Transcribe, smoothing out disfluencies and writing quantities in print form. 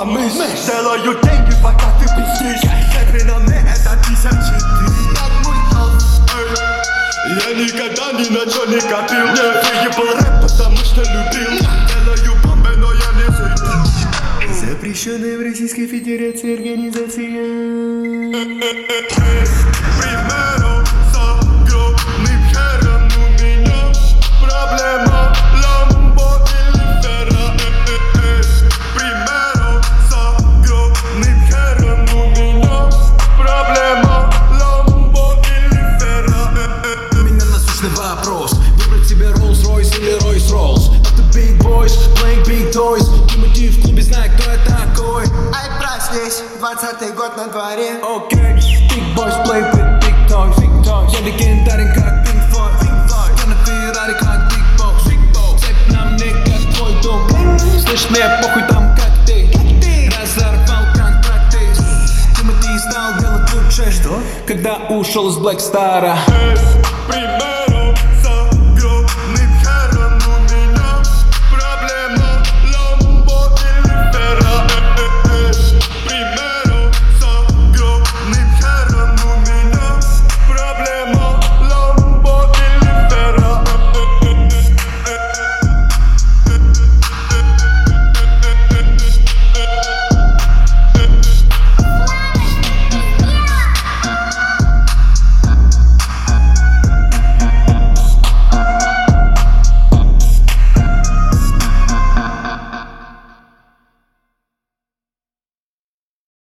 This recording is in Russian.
помыш. Делаю деньги, пока ты пиздишь. Секрет на мне это 1004. Я никогда ни на чё не копил. Я выебал рэп, потому что любил. Делаю бомбы, но я не зайду. Запрещенная в Российской Федерации организация. Примеру с огромным хером у меня проблема Ламбо или Ферра. Примеру с огромным хером у меня проблема Ламбо или Ферра. У меня насущный вопрос: выбрать себе Rolls-Royce или Royce-Rolls? Это big boys, playing big toys. Тимати в клубе, знает, кто я такой. Ай, проснись, 20-й год на дворе. Окей, big boys play with big toys. Я легендарен, как Pink Floyd. Я на Феррари, как Big Boss. Цепь на мне, как твой дом. Слышь, мне похуй там, как ты. Разорвал контракты. Тимати стал делать лучше. Что? Когда ушел из Black Star'а. Примеру